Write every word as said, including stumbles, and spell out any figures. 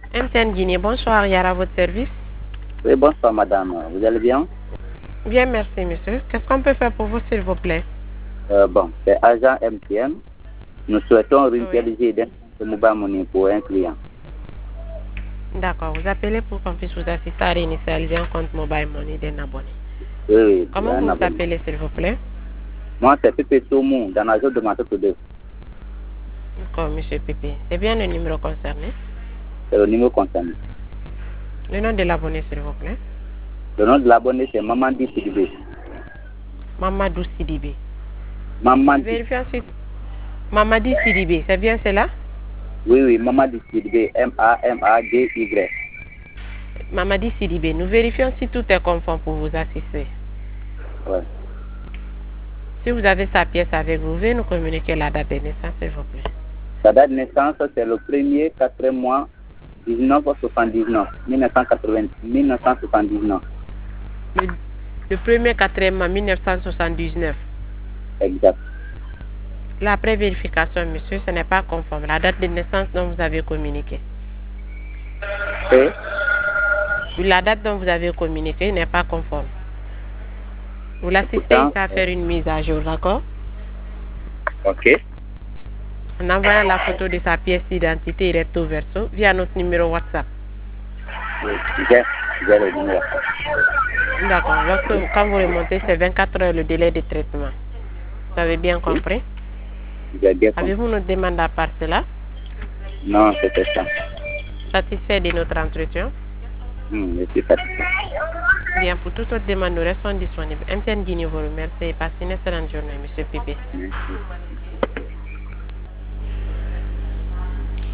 M T N Guinée, bonsoir, Yara, à votre service. Oui, bonsoir madame, vous allez bien? Bien, merci monsieur. Qu'est-ce qu'on peut faire pour vous s'il vous plaît? euh, Bon, c'est agent M T N. Nous souhaitons Oui. réaliser des mobile money pour un client. D'accord, vous appelez pour qu'on puisse vous assister à réinitialiser un compte mobile money d'un abonné. Oui, oui. Comment un vous abonné. appelez s'il vous plaît? Moi, c'est Pépé Soumou, dans la zone de Mato deux. D'accord, monsieur Pépé. C'est bien le numéro concerné? C'est le numéro concerné. Le nom de l'abonné s'il vous plaît? Le nom de l'abonné, c'est Mamadi Sidibé. Mamadou Sidibé. Mamadi. Vérifiez ensuite. Mamadi Sidibé, c'est bien cela? Oui, oui, Mamadi Sidibé, M A M A D Y. Mamadi Sidibé, nous vérifions si tout est conforme pour vous assister. Ouais. Si vous avez sa pièce avec vous, veuillez nous communiquer la date de naissance s'il vous plaît. La date de naissance, c'est le premier quatrième mois dix-neuf soixante-dix-neuf, mille neuf cent quatre-vingt, mille neuf cent soixante-dix-neuf. Le, le premier quatrième mois mille neuf cent soixante-dix-neuf. Exact. La pré-vérification, monsieur, ce n'est pas conforme. La date de naissance dont vous avez communiqué. Et La date dont vous avez communiqué n'est pas conforme. Vous l'assistez ici à faire une mise à jour, d'accord? Ok. En envoyant la photo de sa pièce d'identité recto verso via notre numéro WhatsApp. Oui, j'ai, j'ai le numéro. D'accord. Lorsque, quand vous remontez, c'est vingt-quatre heures le délai de traitement. Vous avez bien compris? J'ai bien compris. Avez-vous une demande à part cela? Non, c'était ça. Satisfait de notre entretien? Hmm, je suis satisfait. Bien, pour toute autre demande, nous restons disponibles. M T N Guinée vous remercie et passez une excellente journée, monsieur Pépé. Merci.